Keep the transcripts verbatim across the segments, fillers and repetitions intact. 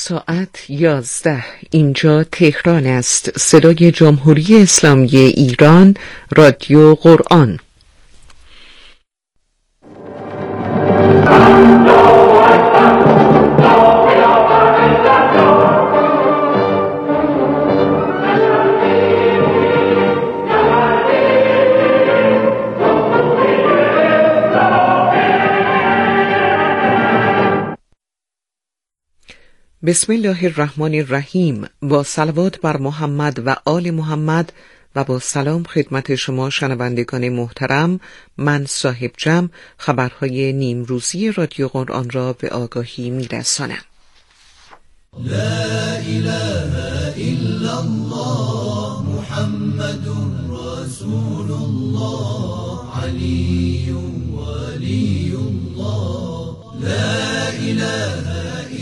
ساعت یازده. اینجا تهران است. صدای جمهوری اسلامی ایران، رادیو قرآن. بسم الله الرحمن الرحیم. با صلوات بر محمد و آل محمد و با سلام خدمت شما شنوندگان محترم، من صاحب جمع خبرهای نیم روزی رادیو قرآن را به آگاهی می‌رسانم. لا اله الا الله محمد رسول الله علی ولی الله لا اله.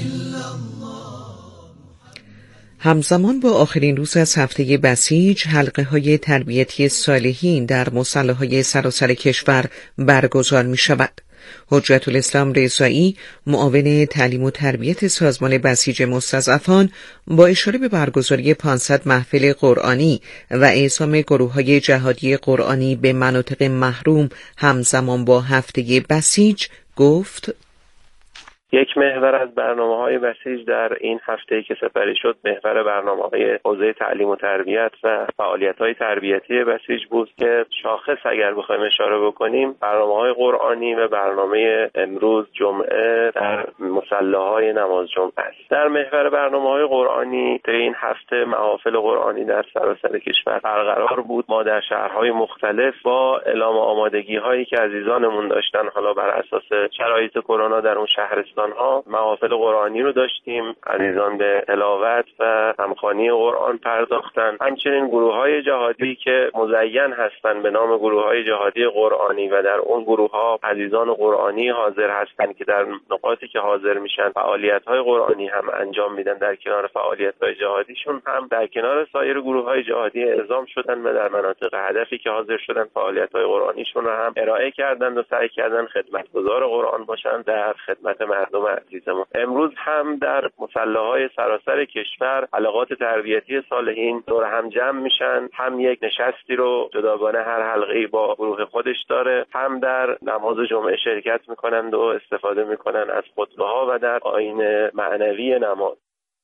همزمان با آخرین روز از هفته بسیج، حلقه های تربیتی صالحین در مصلی‌های سراسر کشور برگزار می شود. حجت الاسلام رضایی، معاون تعلیم و تربیت سازمان بسیج مستضعفان، با اشاره به برگزاری پانصد محفل قرآنی و اعزام گروه‌های جهادی قرآنی به مناطق محروم همزمان با هفته بسیج گفت: یک محور از برنامه‌های بسیج در این هفته‌ای که سپری شد محور برنامه‌های حوزه تعلیم و تربیت و فعالیت‌های تربیتی بسیج بود که شاخص اگر بخوایم اشاره بکنیم برنامه‌های قرآنی و برنامه امروز جمعه در مصلی‌های نماز جمعه است. در محور برنامه‌های قرآنی در این هفته محافل قرآنی در سراسر کشور برقرار بود. ما در شهرهای مختلف با اعلام آمادگی‌هایی که عزیزانمون داشتن، حالا بر اساس شرایط کرونا در اون شهرستان ها محافل قرآنی رو داشتیم. عزیزان به تلاوت و همخوانی قرآن پرداختن. همچنین گروه‌های جهادی که مزین هستند به نام گروه‌های جهادی قرآنی و در اون گروه‌ها عزیزان قرآنی حاضر هستند که در نقاطی که حاضر میشن فعالیت‌های قرآنی هم انجام میدن. در کنار فعالیت‌های جهادیشون هم در کنار سایر گروه‌های جهادی اعزام شدن و در مناطق هدفی که حاضر شدن فعالیت‌های قرآنیشون رو هم ارائه کردند و سعی کردن خدمتگزار قرآن باشن در خدمت مردم عزیزمون. امروز هم در مصلی‌های سراسر کشور حلقات تربیتی صالحین دور هم جمع میشن. هم یک نشستی رو جداگانه هر حلقه‌ای با گروه خودش داره، هم در نماز جمعه شرکت میکنند و استفاده میکنن از خطبه‌ها و در آیین معنوی نماز.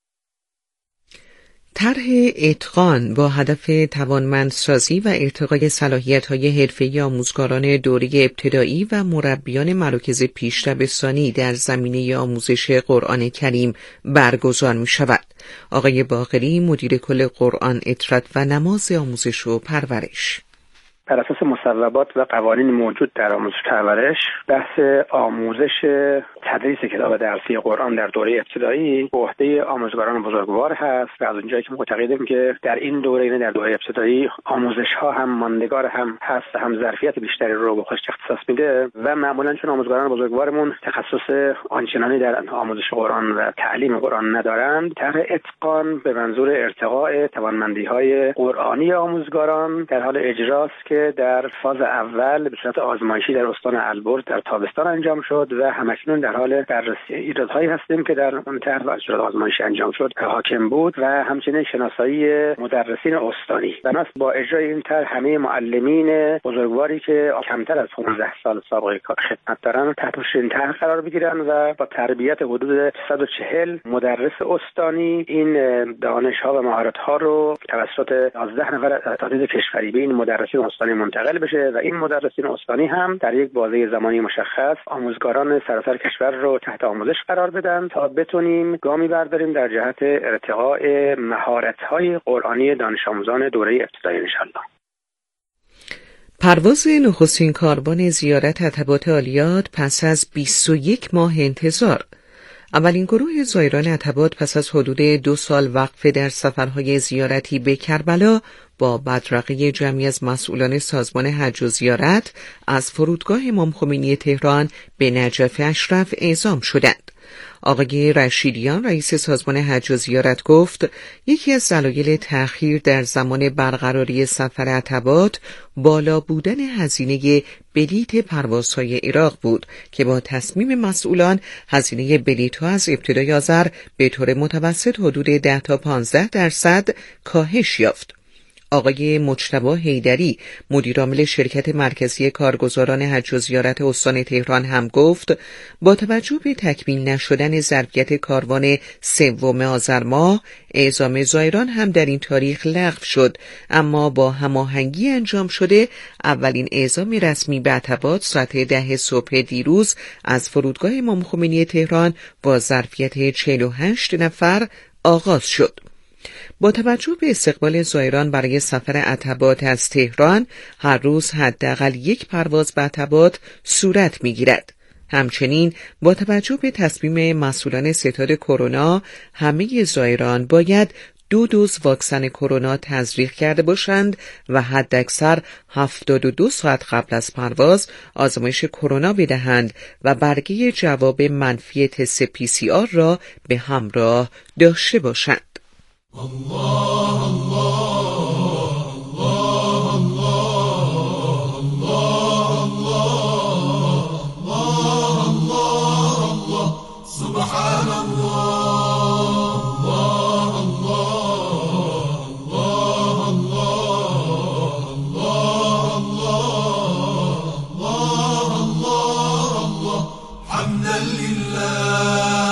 طرح اتقان با هدف توانمندسازی و ارتقای صلاحیت‌های حرفه‌ای آموزگاران دوره ابتدایی و مربیان مراکز پیش‌دبستانی در زمینه آموزش قرآن کریم برگزار می‌شود. آقای باقری، مدیر کل قرآن اطرد و نماز آموزش و پرورش: بر اساس مصوبات و قوانین موجود در آموزش و پرورش، بحث آموزش تدریس کتاب درسی قرآن در دوره ابتدایی به عهده آموزگاران بزرگوار هست و از اونجایی که معتقدیم که در این دوره، یعنی در دوره ابتدایی، آموزش ها هم ماندگار هم هست و هم ظرفیت بیشتری رو به خودش اختصاص میده و معمولا چون آموزگاران بزرگوارمون تخصص آنچنانی در آموزش قرآن و تعلیم قرآن ندارند، طرح اتقان به منظور ارتقاء توانمندی های قرآنی آموزگاران در حال اجراست که در فاز اول به صورت آزمایشی در استان البرز در تابستان انجام شد و همکنون در حال بررسی ایرادهایی هستیم که در اون طرح و صورت آزمایشی انجام شد حاکم بود و همچنین شناسایی مدرسین استانی. بنابراین با اجرای این طرح همه معلمین بزرگواری که کمتر از پانزده سال سابقه خدمت دارن تحت این طرح قرار بگیرن و با تربیت حدود صد و چهل مدرس استانی این دانش‌ها و مهارت‌ها رو توسط یازده نفر اساتید کشوری به این مدرسین استانی منتقل بشه و این مدرسین استانی هم در یک بازه زمانی مشخص آموزگاران سراسر کشور رو تحت آموزش قرار بدن تا بتونیم گامی برداریم در جهت ارتقاء مهارت‌های قرآنی دانش آموزان دوره ابتدایی انشالله. پرواز نخستین کاروان زیارت عتبات عالیات پس از بیست و یک ماه انتظار. اولین گروه زائران عتبات پس از حدود دو سال وقفه در سفرهای زیارتی به کربلا با بدرقه جمعی از مسئولان سازمان حج و زیارت از فرودگاه امام خمینی تهران به نجف اشرف اعزام شدند. آقای رشیدیان رئیس سازمان حج و زیارت گفت یکی از دلایل تأخیر در زمان برقراری سفر عتبات بالا بودن هزینه بلیت پروازهای عراق بود که با تصمیم مسئولان هزینه بلیط‌ها از ابتدای آذر به طور متوسط حدود ده تا پانزده درصد کاهش یافت. آقای مجتبی حیدری مدیرعامل شرکت مرکزی کارگزاران حج و زیارت استان تهران هم گفت با توجه به تکمیل نشدن ظرفیت کاروان سوم آذر ماه اعزام زائران هم در این تاریخ لغو شد، اما با هماهنگی انجام شده اولین اعزام رسمی به عتبات ساعت ده صبح دیروز از فرودگاه امام خمینی تهران با ظرفیت چهل و هشت نفر آغاز شد. با توجه به استقبال زائران برای سفر عتبات از تهران هر روز حداقل یک پرواز به عتبات صورت می‌گیرد. همچنین با توجه به تصمیم مسئولان ستاد کرونا همه زائران باید دو دوز واکسن کرونا تزریق کرده باشند و حداکثر هفتاد و دو ساعت قبل از پرواز آزمایش کرونا بدهند و برگه جواب منفی تست پی سی آر را به همراه داشته باشند. الله الله الله الله الله الله الله سبحان الله الله الله الله الله الله الله حمدا لله.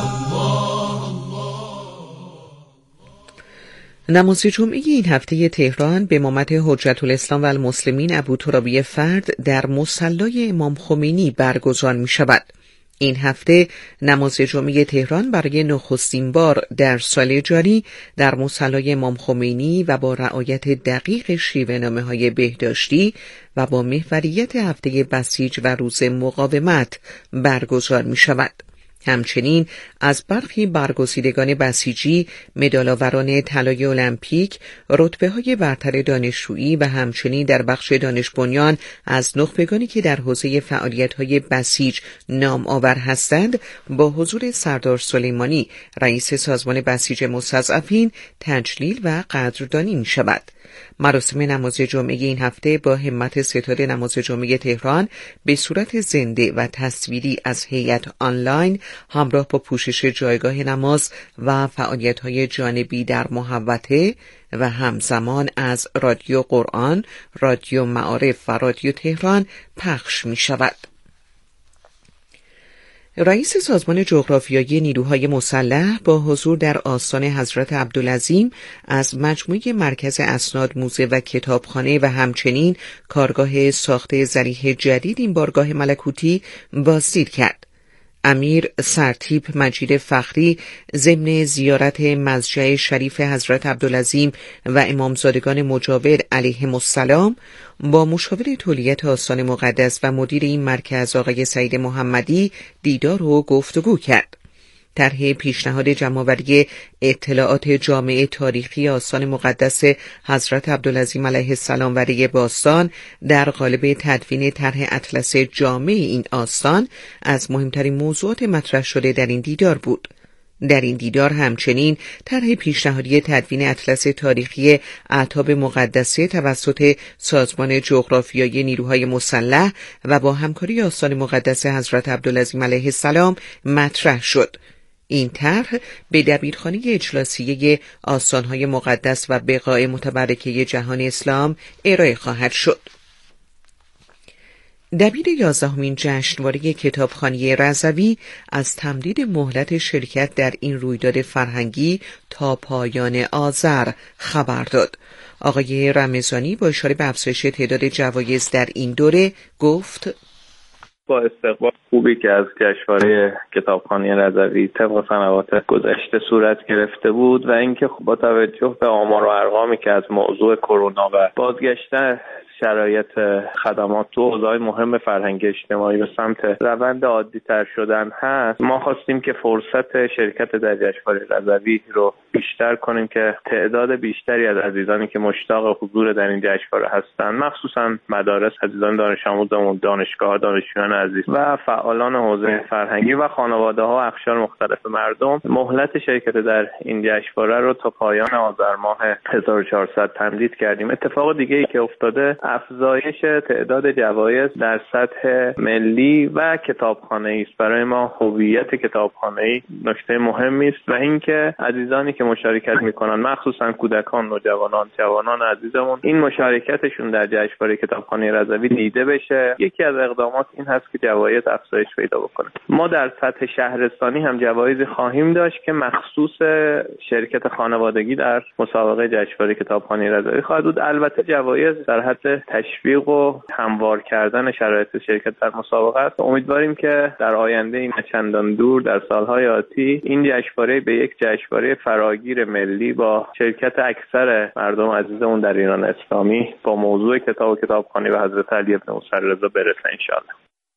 نماز جمعه این هفته تهران به امامت حجت الاسلام و المسلمین ابوترابی فرد در مصلی امام خمینی برگزار می شود. این هفته نماز جمعه تهران برای نخستین بار در سال جاری در مصلی امام خمینی و با رعایت دقیق شیوه‌نامه‌های بهداشتی و با محوریت هفته بسیج و روز مقاومت برگزار می شود. همچنین از برخی برگزیدگان بسیجی، مدال‌آوران طلای المپیک، رتبه‌های برتر دانشجویی و همچنین در بخش دانش بنیان از نخبگانی که در حوزه فعالیت‌های بسیج نام آور هستند با حضور سردار سلیمانی رئیس سازمان بسیج مستضعفین تجلیل و قدردانی می شود. مراسم نماز جمعه این هفته با همت ستاد نماز جمعه تهران به صورت زنده و تصویری از هیئت آنلاین همراه با پوشش جایگاه نماز و فعالیت‌های جانبی در محوطه و همزمان از رادیو قرآن، رادیو معارف و رادیو تهران پخش می شود. رئیس سازمان جغرافیایی نیروهای مسلح با حضور در آستان حضرت عبدالعظیم از مجموعه مرکز اسناد، موزه و کتابخانه و همچنین کارگاه ساخته ضریح جدید این بارگاه ملکوتی بازدید کرد. امیر سرتیپ مجید فخری ضمن زیارت مضجع شریف حضرت عبدالعظیم و امامزادگان مجاور علیهم السلام با مشاور تولیت آستان مقدس و مدیر این مرکز آقای سعید محمدی دیدار و گفتگو کرد. طرح پیشنهاد جمع‌آوری اطلاعات جامع تاریخی آستان مقدس حضرت عبدالعظیم علیه السلام و ری باستان در قالب تدوین طرح اطلس جامع این آستان از مهمترین موضوعات مطرح شده در این دیدار بود. در این دیدار همچنین طرح پیشنهادی تدوین اطلس تاریخی اعتاب مقدسه توسط سازمان جغرافیایی نیروهای مسلح و با همکاری آستان مقدس حضرت عبدالعظیم علیه السلام مطرح شد. این طرح به دبیرخانه اجلاسیه آستانهای مقدس و بقاع متبرکه جهان اسلام ارائه خواهد شد. دبیر یازدهمین جشنواره کتابخوانی رضوی از تمدید مهلت شرکت در این رویداد فرهنگی تا پایان آذر خبر داد. آقای رمضانی با اشاره به افزایش تعداد جوایز در این دوره گفت: با استقبال خوبی که از جشنواره کتابخوانی رضوی طبق سنوات گذشته صورت گرفته بود و اینکه با توجه به آمار و ارقامی که از موضوع کرونا و بازگشتن شرایط خدمات تو حوزه‌های مهم فرهنگی اجتماعی به سمت روند عادی تر شدن هست، ما خواستیم که فرصت شرکت در جشنواره رضوی رو بیشتر کنیم که تعداد بیشتری از عزیزانی که مشتاق حضور در این جشنواره هستند، مخصوصا مدارس، عزیزان دانش آموزان، دانشگاه، دانشجویان عزیز و فعالان حوزه فرهنگی و خانواده‌ها و اقشار مختلف مردم، مهلت شرکت در این جشنواره رو تا پایان آذر ماه هزار و چهارصد تمدید کردیم. اتفاق دیگه ای که افتاده افزایش تعداد جوایز در سطح ملی و کتابخانه‌ای است. برای ما هویت کتابخانه‌ای نکته مهمی است و اینکه عزیزانی که مشارکت می‌کنن، مخصوصا کودکان، نوجوانان، جوانان عزیزمون، این مشارکتشون در جشنواره کتابخانه رضوی دیده بشه. یکی از اقدامات این هست که جوایز افزایش پیدا بکنه. ما در سطح شهرستانی هم جوایزی خواهیم داشت که مخصوص شرکت خانوادگی در مسابقه جشنواره کتابخانه رضوی خواهد بود. البته جوایز در حد تشویق و هموار کردن شرایط شرکت در مسابقه است. امیدواریم که در آینده این چندان دور در سالهای آتی این جشنواره به یک جشنواره فراگیر ملی با شرکت اکثر مردم عزیزمون در ایران اسلامی با موضوع کتاب و کتابخانه و حضرت علی بن موسی رضا برسه انشاءالله.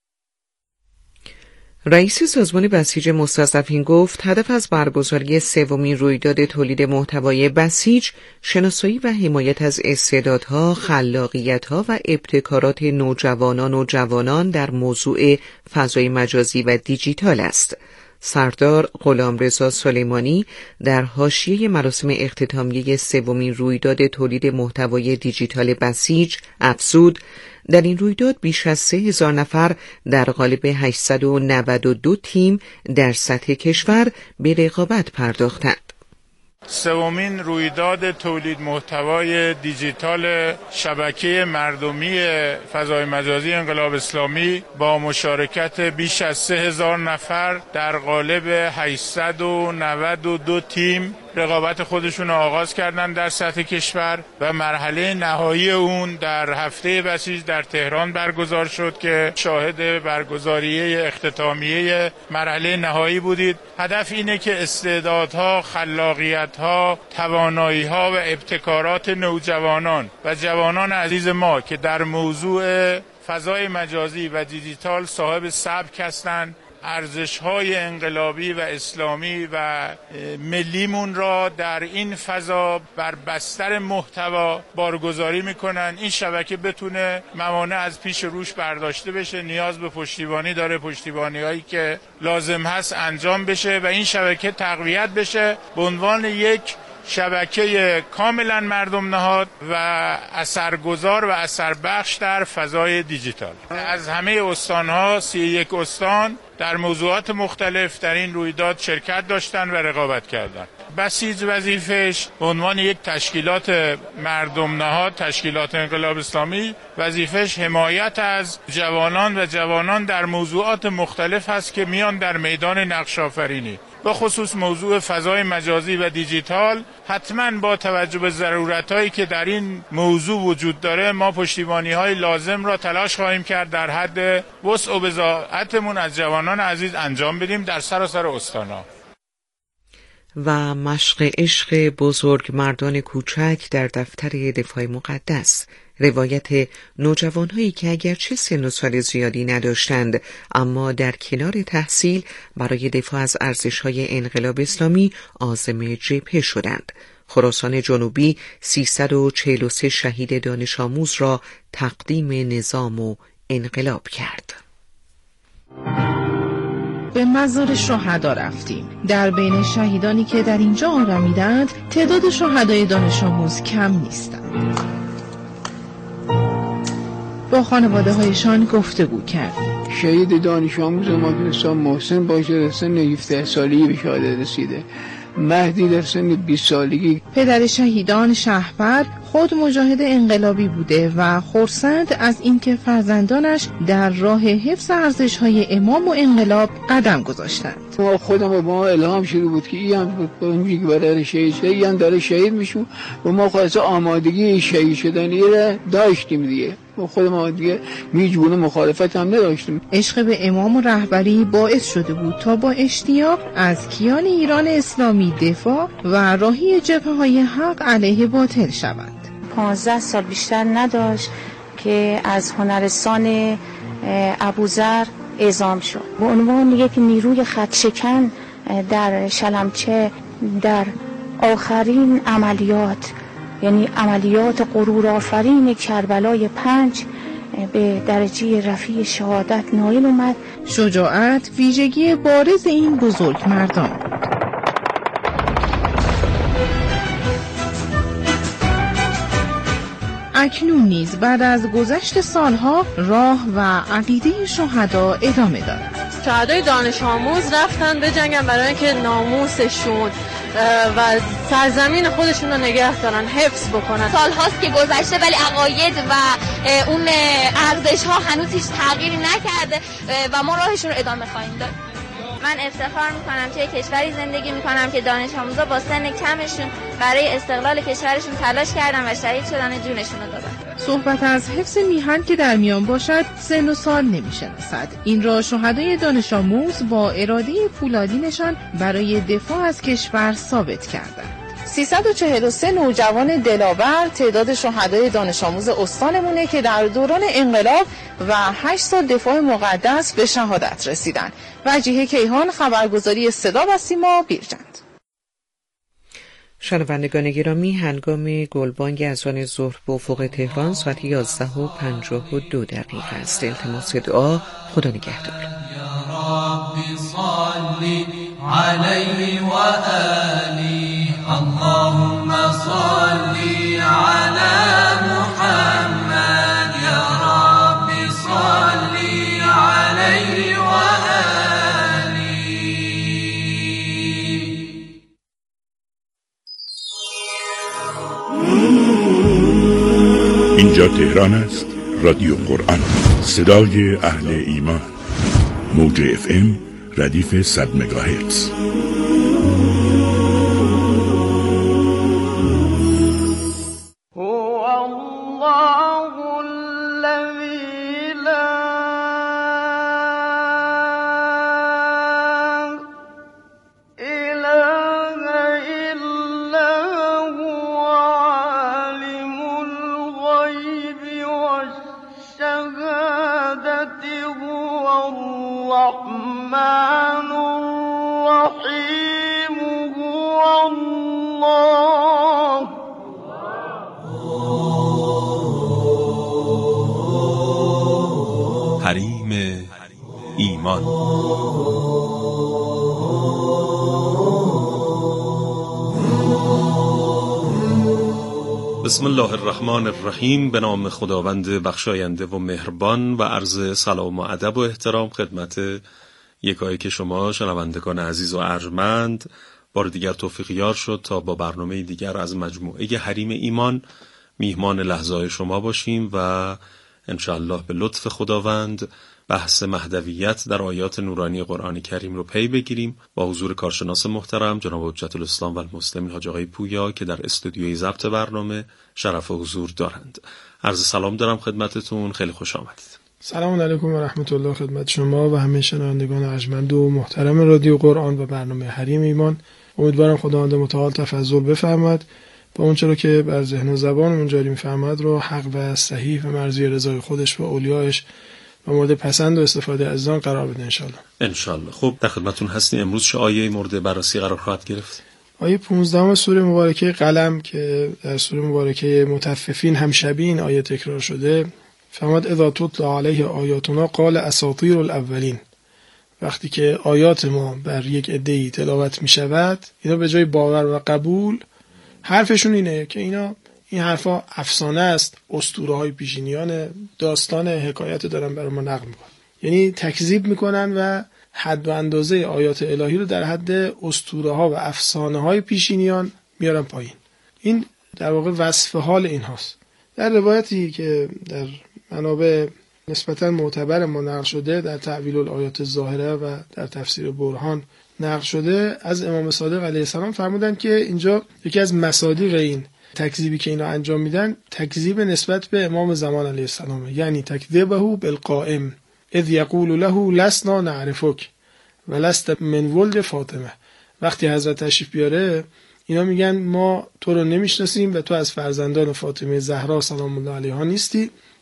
رئیس سازمان بسیج مستضعفین گفت هدف از برگزاری سومین رویداد تولید محتوای بسیج شناسایی و حمایت از استعدادها، خلاقیت‌ها و ابتکارات نوجوانان و جوانان در موضوع فضای مجازی و دیجیتال است. سردار غلامرضا سلیمانی در حاشیه مراسم اختتامیه سومین رویداد تولید محتوای دیجیتال بسیج افزود در این رویداد بیش از سه هزار نفر در قالب هشتصد و نود و دو تیم در سطح کشور به رقابت پرداختند. سومین رویداد تولید محتوای دیجیتال شبکه مردمی فضای مجازی انقلاب اسلامی با مشارکت بیش از سه هزار نفر در قالب هشتصد و نود و دو تیم رقابت خودشون آغاز کردن در سطح کشور و مرحله نهایی اون در هفته بسیج در تهران برگزار شد که شاهد برگزاری اختتامیه مرحله نهایی بودید. هدف اینه که استعدادها، خلاقیتها، توانایی‌ها و ابتکارات نوجوانان و جوانان عزیز ما که در موضوع فضای مجازی و دیجیتال صاحب سبک هستند، ارزش‌های انقلابی و اسلامی و ملیمون را در این فضا بر بستر محتوا بارگذاری میکنن. این شبکه بتونه موانع از پیش روش برداشته بشه، نیاز به پشتیبانی داره، پشتیبانی‌هایی که لازم هست انجام بشه و این شبکه تقویت بشه به عنوان یک شبکه کاملا مردم نهاد و اثرگذار و اثربخش در فضای دیجیتال. از همه استان‌ها سی و یک استان در موضوعات مختلف در این رویداد شرکت داشتن و رقابت کردن. بسیج وظیفش به عنوان یک تشکیلات مردم نهاد، تشکیلات انقلاب اسلامی، وظیفش حمایت از جوانان و جوانان در موضوعات مختلف هست که میان در میدان نقش آفرینی، به خصوص موضوع فضای مجازی و دیجیتال. حتما با توجه به ضرورتایی که در این موضوع وجود داره ما پشتیبانی‌های لازم را تلاش خواهیم کرد در حد وسع و بضاعتمون از جوانان عزیز انجام بدیم در سراسر استان‌ها. و مشق عشق بزرگ مردان کوچک در دفتر دفاع مقدس، روایت نوجوانهایی که اگرچه سن و سال زیادی نداشتند اما در کنار تحصیل برای دفاع از ارزش‌های انقلاب اسلامی عازم جبهه شدند. خراسان جنوبی سیصد و چهل و سه شهید دانش آموز را تقدیم نظام و انقلاب کرد. به مزار شهدا رفتیم. در بین شهیدانی که در اینجا آرمیدند تعداد شهدای دانش آموز کم نیستند. با خانواده هایشان گفتگو کردیم. شهید دانش آموز ما که محسن باشه در سن هفده سالگی به شهادت رسیده، مهدی در سن بیست سالگی. پدر شهیدان شهپر خود مجاهد انقلابی بوده و خرسند از اینکه فرزندانش در راه حفظ ارزش‌های امام و انقلاب قدم گذاشتند. ما خودم با ما الهام شروع بود که این هم میگه برای شهید شده، این داره شهید میشو و ما خواست آمادگی شهید شدنی را داشتیم دیگه. ما خود ما دیگه میجونه مخالفت هم نداشتیم. عشق به امام و رهبری باعث شده بود تا با اشتیاق از کیان ایران اسلامی دفاع و راهی جبهه‌های حق علیه باطل شوند. پانزده سال بیشتر نداشت که از هنرستان ابوذر اعزام شد به عنوان یک نیروی خطشکن در شلمچه در آخرین عملیات، یعنی عملیات غرورآفرین کربلای پنج، به درجه رفیع شهادت نائل اومد. شجاعت ویژگی بارز این بزرگ مردان. اکنون نیز بعد از گذشت سالها راه و عقیده شهدا ادامه دارد. شهدای دانش آموز رفتن به جنگن برای اینکه ناموسشون و سرزمین خودشون رو نگه دارن، حفظ بکنن. سال هاست که گذشته ولی عقاید و اون ارزش ها هنوز هیچ تغییری نکرده و ما راهشون رو ادامه خواهیم داد. من افتخار میکنم که کشوری زندگی میکنم که دانش آموزا با سن کمشون برای استقلال کشورشون تلاش کردن و شهید شدن جونشون رو دادن. صحبت از حفظ میهن که در میان باشد سن و سال نمیشناسد. این را شهدای دانش آموز با اراده فولادینشان برای دفاع از کشور ثابت کردند. سیصد و چهل و سه نوجوان دلاور تعداد شهدای دانش آموز استانمونه که در دوران انقلاب و هشت سال دفاع مقدس به شهادت رسیدند. وجیه کیهان، خبرگزاری صدا و سیما، بیرجند. شنوندگان گرامی، هنگام گلبانگ اذان ظهر به افق تهران ساعت یازده و پنجاه و دو دقیقه است. التماس دعا. خدا نگهدار. علیه و آله اللهم صل علی محمد یا رب صل علیه و آله. اینجا تهران است. رادیو قرآن، صدای اهل ایمان. موج اف ام ردیف صد مگاهرتز. حریم ایمان. بسم الله الرحمن الرحیم. به نام خداوند بخشاینده و مهربان و عرض سلام و ادب و احترام خدمت یکایی که شما شنوندگان عزیز و ارجمند. بار دیگر توفیق یار شد تا با برنامه دیگر از مجموعه حریم ایمان میهمان لحظه‌های شما باشیم و انشاءالله به لطف خداوند بحث مهدویت در آیات نورانی قرآن کریم رو پی بگیریم با حضور کارشناس محترم جناب حجت الاسلام و المسلمین حاج آقای پویا که در استودیوی ضبط برنامه شرف حضور دارند. عرض سلام دارم خدمتتون، خیلی خوش آمدید. سلام علیکم و رحمت الله خدمت شما و همه شنوندگان ارجمند و محترم رادیو قرآن و برنامه حریم ایمان. امیدوارم خداوند متعال تفضل بفرماد با اون چرا که بر ذهن و زبانمون جاری می‌فرماد رو حق و صحیح و مرضی رضای خودش و اولیاءش و مورد پسند و استفاده از آن قرار بده انشالله. انشالله. خب در خدمتتون هستیم. امروز چه آیه مورد بررسی قرار خواهد گرفت؟ آیه پانزده سوره مبارکه قلم که در سوره مبارکه مطففین هم شبیه این آیه تکرار شده. فرمود اذا تتلی علیه آیاتنا قال اساطیر الاولین. وقتی که آیات ما بر یک عده‌ای تلاوت می شود، اینا به جای باور و قبول حرفشون اینه که اینا این حرفا افسانه است، اسطوره‌های پیشینیان، داستان، حکایت دارن برای ما نقل میکنن. یعنی تکذیب میکنن و حد و اندازه آیات الهی رو در حد اسطوره‌ها و افسانه‌های پیشینیان میارن پایین. این در واقع وصف حال اینهاست. در روایتی که در منابع نسبتاً معتبر ما نقل شده در تعویل الآیات الظاهره و در تفسیر برهان نقل شده از امام صادق علیه السلام فرمودن که اینجا یکی از مصادیق این تکذیبی که اینا انجام میدن تکذیب نسبت به امام زمان علیه السلام، یعنی تکذیبه بالقائم اذ یقول له لسنا نعرفک و لست من ولد فاطمه. وقتی حضرت تشریف بیاره اینا میگن ما تو رو نمیشناسیم و تو از فرزندان فاطمه زهرا سلام الله علیها نیستی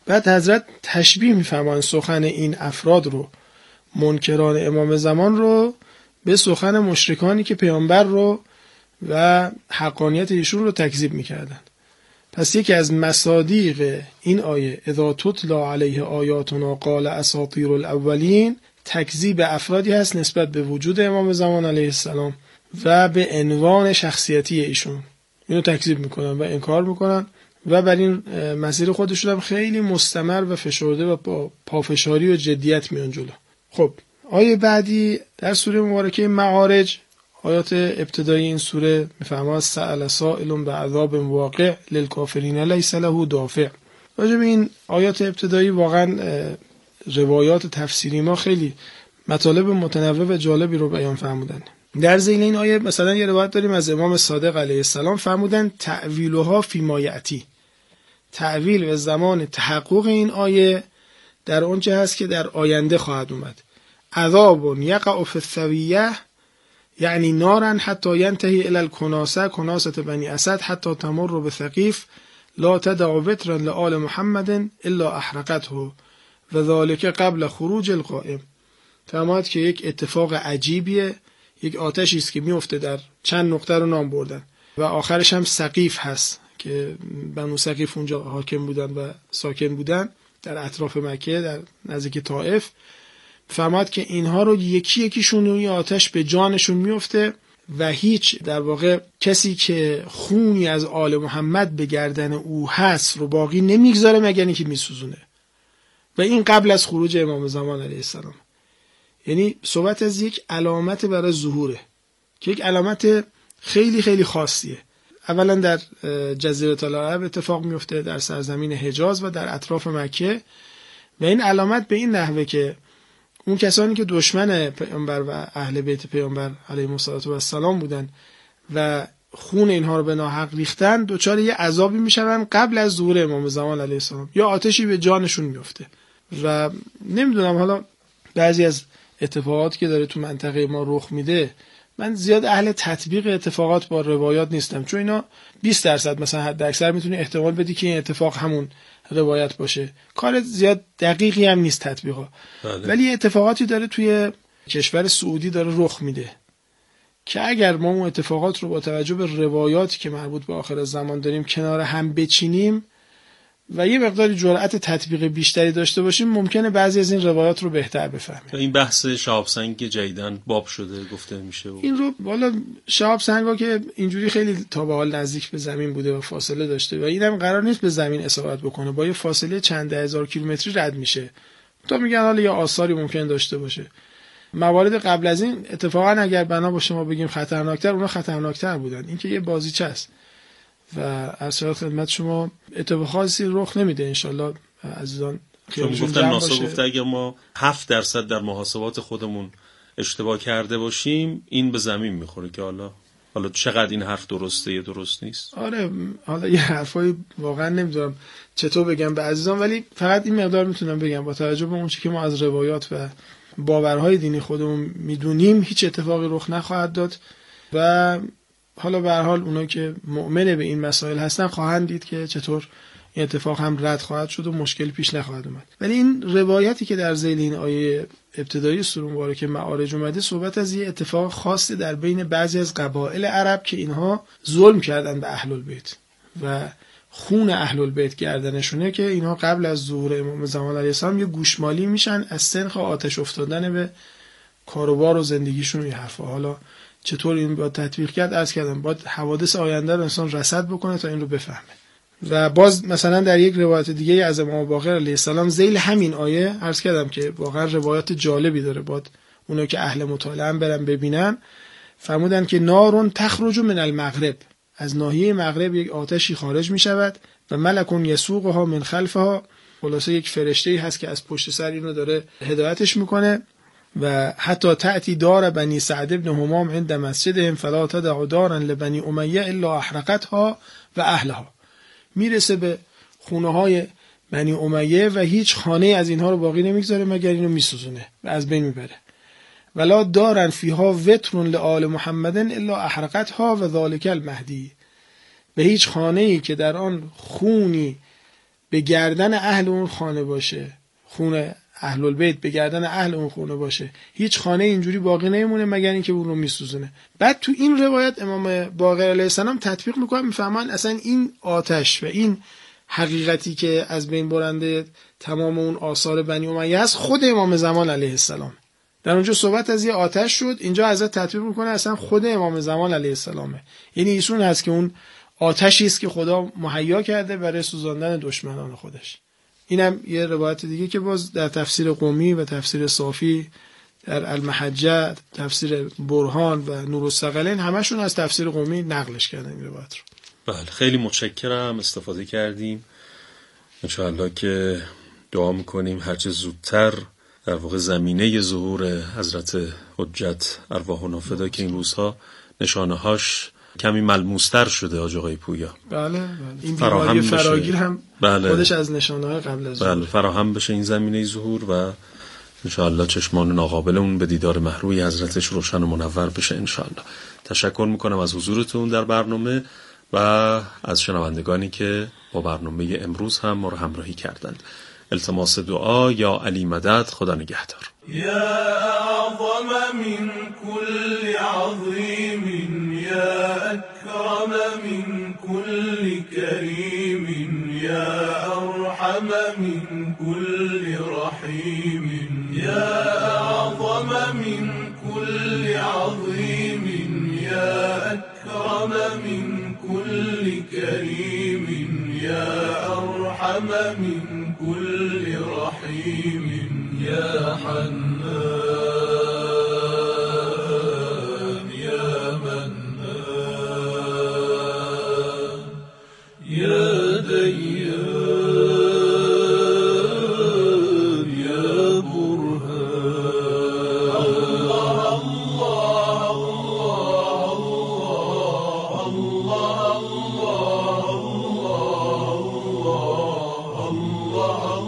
بعد حضرت تشبیه می‌فرمایند سخن این افراد رو، منکران امام زمان رو، به سخن مشرکانی که پیامبر رو و حقانیت ایشون رو تکذیب می‌کردند. پس یکی از مصادیق این آیه اذا تتلا علیه آیاتنا قال اساطیر الاولین، تکذیب افرادی هست نسبت به وجود امام زمان علیه السلام و به عنوان شخصیتی ایشون. اینو تکذیب میکنن و انکار میکنن و بر این مسیر خودشون هم خیلی مستمر و فشرده و با پافشاری و جدیت میان جلو. خب آیه بعدی در سوره مبارکه معارج، آیات ابتدایی این سوره میفرماید سأل سائل بعذاب واقع للکافرین لیس له دافع. راجع به این آیات ابتدایی واقعا روایات تفسیری ما خیلی مطالب متنوع و جالبی رو بیان فرمودن. در ذیل این آیه مثلا یه روایت داریم از امام صادق علیه السلام فرمودن تأویلها فی ما یأتی، تأویل و زمان تحقق این آیه در اونچه هست که در آینده خواهد اومد. عذاب یقع فی الثویه یعنی نارن حتی ینتهی الی الکناسه، کناسه بنی اسد، حتی تمر بثقیف لا تدع وترا لآل محمد الا احرقته و ذالک قبل خروج القائم. فرمود که یک اتفاق عجیبیه، یک آتشی است که میفته، در چند نقطه رو نام بردن و آخرش هم سقیف هست که بنو سقیف اونجا حاکم بودن و ساکن بودن در اطراف مکه در نزدیک طائف. فرمود که اینها رو یکی یکیشون روی آتش به جانشون میفته و هیچ در واقع کسی که خونی از آل محمد به گردن او هست رو باقی نمیگذاره مگر اینکه میسوزونه و این قبل از خروج امام زمان علیه السلام. یعنی صحبت از یک علامت برای ظهوره که یک علامت خیلی خیلی خاصیه. اولا در جزیره العرب اتفاق میفته، در سرزمین حجاز و در اطراف مکه، و این علامت به این نحوه که اون کسانی که دشمن پیامبر و اهل بیت پیامبر علیهم السلام بودن و خون اینها رو به ناحق ریختن دچار یه عذابی میشن قبل از ظهور امام زمان علیه السلام، یا آتشی به جانشون میفته. و نمیدونم حالا بعضی از اتفاقاتی که داره تو منطقه ما رخ میده، من زیاد اهل تطبیق اتفاقات با روایات نیستم، چون اینا بیست درصد مثلا حد اکثر میتونی احتمال بدی که این اتفاق همون روایت باشه، کار زیاد دقیقی هم نیست تطبیقا. بله. ولی اتفاقاتی داره توی کشور سعودی داره رخ میده که اگر ما اون اتفاقات رو با توجه به روایاتی که مربوط به آخر زمان داریم کنار هم بچینیم و یه مقداری جرأت تطبیق بیشتری داشته باشیم، ممکنه بعضی از این روایات رو بهتر بفهمیم. این بحث شهاب سنگ که جدیدن باب شده گفته میشه و... این رو والا شهاب سنگا که اینجوری خیلی تا به حال نزدیک به زمین بوده و فاصله داشته و اینم قرار نیست به زمین اصابت بکنه، با یه فاصله چند ده هزار کیلومتری رد میشه. تا میگن حالا یه آثاری ممکن داشته باشه. موارد قبل از این اتفاقا اگر بنا باشه ما بگیم خطرناکتر، اونا خطرناکتر بودن. این که یه بازیچه است و ارشاد خدمت شما اتفاق خاصی رخ نمیده انشالله عزیزان. چون گفتن ناسا گفته اگه ما هفت درصد در محاسبات خودمون اشتباه کرده باشیم این به زمین میخوره، که حالا حالا چقدر این حرف درسته یا درست نیست. آره حالا یه حرفای واقعا نمیدونم چطور بگم به عزیزان، ولی فقط این مقدار میتونم بگم با توجه به اون چیزی که ما از روایات و باورهای دینی خودمون میدونیم هیچ اتفاقی رخ نخواهد داد و حالا به هر حال اونایی که مؤمن به این مسائل هستن خواهند دید که چطور این اتفاق هم رد خواهد شد و مشکل پیش نخواهد اومد. ولی این روایتی که در ذیل این آیه ابتدایی سوره مبارکه معارج اومده صحبت از یه اتفاق خاصی در بین بعضی از قبایل عرب که اینها ظلم کردن به اهل البیت و خون اهل البیت گردنشونه، که اینها قبل از ظهور امام زمان علیه السلام یه گوشمالی میشن از سنخ آتش افتادن به کاروبار و زندگیشون. این حرفا حالا چطور این با تطبیق کرد عرض کردم، باید حوادث آینده رو انسان رصد بکنه تا این رو بفهمه. و باز مثلا در یک روایت دیگه از امام باقر علیه السلام ذیل همین آیه عرض کردم که واقعا روایت جالبی داره، باید اونا که اهل مطالعه برن ببینن. فرمودن که نارون تخرج من المغرب، از ناحیه مغرب یک آتشی خارج می شود و ملکون یسوقها من خلفها، خلاصه یک فرشته‌ای هست که از پشت سر اینو داره هدایتش میکنه. و حتی تأتی دار بنی سعد ابن همام عند مسجدهم فلا تدع دارا لبنی امیه الا احرقتها و اهلها، میرسه به خونه های بنی امیه و هیچ خانه از اینها رو باقی نمیگذاره مگر اینو میسوزونه و از بین میبره. ولا دارن فیها وتر لآل محمد الا احرقتها و ذالک المهدی، به هیچ خانه‌ای که در آن خونی به گردن اهل اون خانه باشه، خونه اهل البیت به گردن اهل اون خونه باشه، هیچ خانه اینجوری باقی نمیمونه مگر اینکه اون رو میسوزونه. بعد تو این روایت امام باقر علیه السلام تطبیق میکنن، میفهمن اصلا این آتش و این حقیقتی که از بین برنده تمام اون آثار بنی امیه است خود امام زمان علیه السلام. در اونجا صحبت از یه آتش شد، اینجا ازت تطبیق میکنه اصلا خود امام زمان علیه السلامه. یعنی ایشون هست که اون آتشی است که خدا مهیا کرده برای سوزاندن دشمنان خودش. اینم یه روایت دیگه که باز در تفسیر قمی و تفسیر صافی، در المحجه، تفسیر برهان و نورالثقلین همشون از تفسیر قمی نقلش کردن این روایت رو. بله خیلی متشکرم، استفاده کردیم. انشاءالله که دعا میکنیم هرچه زودتر در واقع زمینه ظهور حضرت حجت ارواحنا فدا که این روزها نشانه هاش کمی ملموستر شده آج آقای پویا. بله بله. این بیماری فراگیر هم بله. خودش از نشانه های قبل از ظهور بله فراهم بشه این زمینه ظهور و انشاءالله چشمان ناقابلمون به دیدار محروی حضرتش روشن و منور بشه انشاءالله. تشکر میکنم از حضورتون در برنامه و از شنوندگانی که با برنامه امروز هم ما رو همراهی کردند. التماس دعا یا علی مدد، خدا نگهدار. یا اعظم من كل عظیم یا اکرم من كل کریم یا ارحم من كل رحیم یا اعظم من كل عظیم یا اکرم من كل کریم یا ارحم من كل رحیم یا حنان یا منان یا دیان یا برهان. الله الله الله الله الله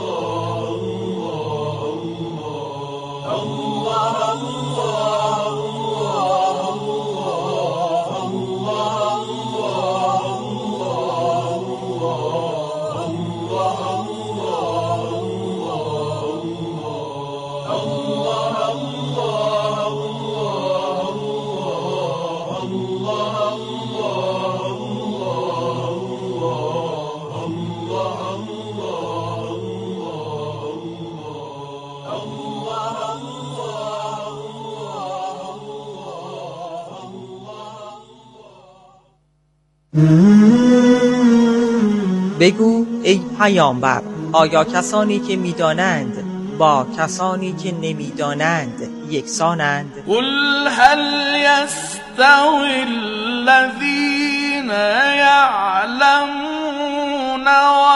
بگو ای پیامبر، آیا کسانی که میدانند با کسانی که نمیدانند یکسانند؟ قل هل یستوی الذین یعلمون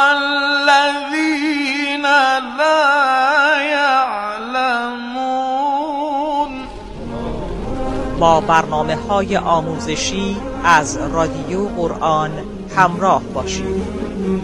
والذین لا یعلمون. با برنامه‌های آموزشی از رادیو قرآن همراه باشید.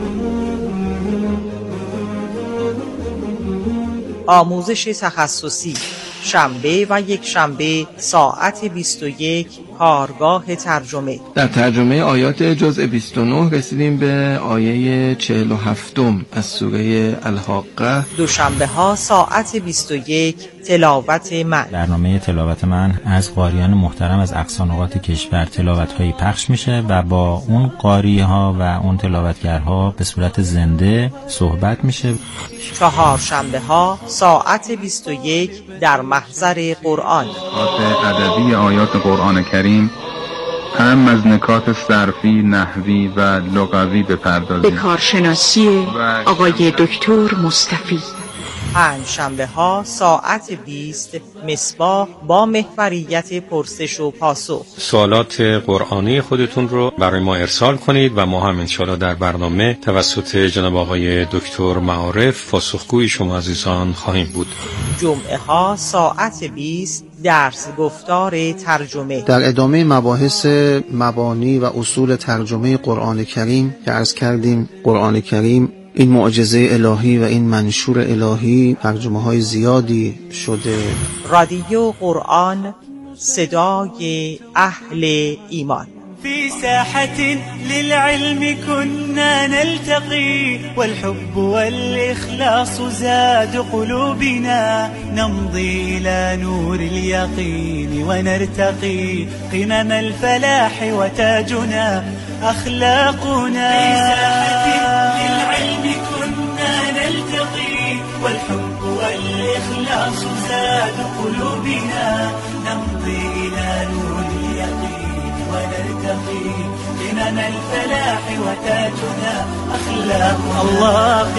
آموزش تخصصی شنبه و یک شنبه ساعت بیست و یک کارگاه ترجمه. در ترجمه آیات جزء بیست و نه رسیدیم به آیه چهل و هفتم از سوره الحاقه. دوشنبه ها ساعت بیست و یک تلاوت من. برنامه تلاوت من از قاریان محترم از اقصا نقاط کشور تلاوت هایی پخش میشه و با اون قاری ها و اون تلاوتگرها به صورت زنده صحبت میشه. چهار شنبه ها ساعت بیست و یک در محضر قرآن. نکات ادبی آیات قرآن کریم هم از نکات صرفی، نحوی و لغوی بپردازیم. به کارشناسی آقای دکتر مصطفی. پنج شنبه ها ساعت بیست مصباح با محوریت پرسش و پاسخ. سوالات قرآنی خودتون رو برای ما ارسال کنید و ما هم انشاءالله در برنامه توسط جناب آقای دکتر معارف پاسخگوی شما عزیزان خواهیم بود. جمعه ها ساعت بیست درس گفتار ترجمه. در ادامه مباحث مبانی و اصول ترجمه قرآن کریم که عرض کردیم، قرآن کریم این معجزه الهی و این منشور الهی ترجمه های زیادی شده. رادیو قرآن، صدای اهل ایمان. في ساحة للعلم كنا نلتقي، والحب والإخلاص زاد قلوبنا، نمضي إلى نور اليقين ونرتقي قمم الفلاح وتاجنا أخلاقنا. في ساحة للعلم كنا نلتقي، والحب والإخلاص زاد قلوبنا، نمضي إلى نور اليقين ونرتقي قمم الفلاح وتاجنا أخلاق الله.